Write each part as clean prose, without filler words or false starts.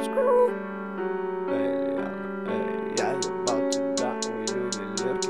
Я ебал тебя у ювелирки.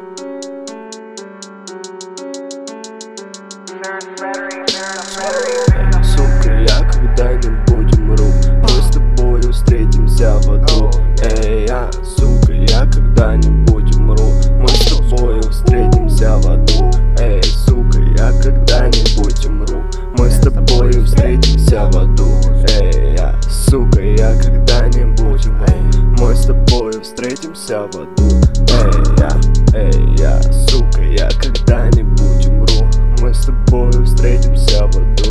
Сука, я когда-нибудь умру, мы с тобою встретимся в аду. Я, сука, я когда-нибудь умру, мы с тобою встретимся в аду. Сука, я когда-нибудь умру, мы с тобою встретимся в аду. Я, сука, я когда-нибудь умру, мы с тобою встретимся в аду. Я, сука, я когда-нибудь умру, мы с тобою встретимся в аду.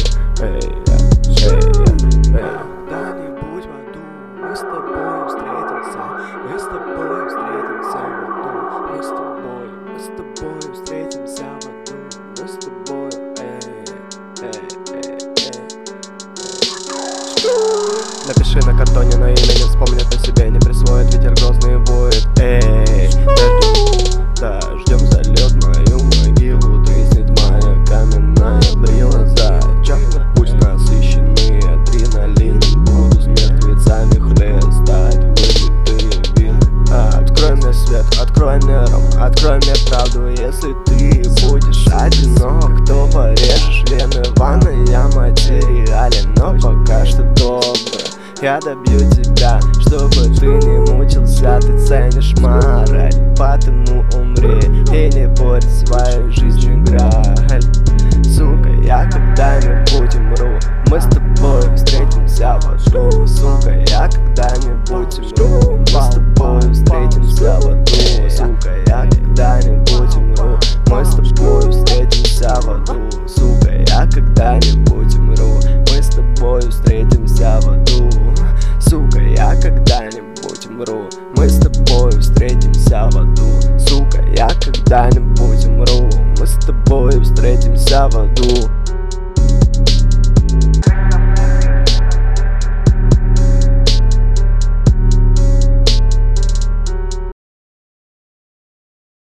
Когда-нибудь в аду мы с тобою встретимся, мы с тобою встретимся в аду, мы с тобою встретимся в аду, мы с тобою. Напиши на картоне, но имя не вспомнит о себе, не присвоит, ветер грозный воет. Дождем зальет мою могилу, треснет моя каменная брила. Зачахнет пусть насыщенный адреналин, буду с мертвецами хлестать вылитые вины. Открой мне свет, открой мне ром, открой мне правду, если ты будешь одинок, то порежешь вены ванны. Я материален, но пока что добрый. Я добью тебя, чтобы ты не мучился. Ты ценишь мораль, потому умри и не порь свою жизнь граль. Сука, я когда-нибудь умру, мы с тобой встретимся в аду. Сука, я когда-нибудь умру, мы с тобой встретимся в аду. Сука, я когда-нибудь умру, мы с тобой встретимся в аду. Сука, я когда-нибудь умру, мы с тобой встретимся в аду. Сука, я когда-нибудь умру, мы с тобой встретимся в аду. Сука, я когда-нибудь умру, мы с тобой встретимся в аду.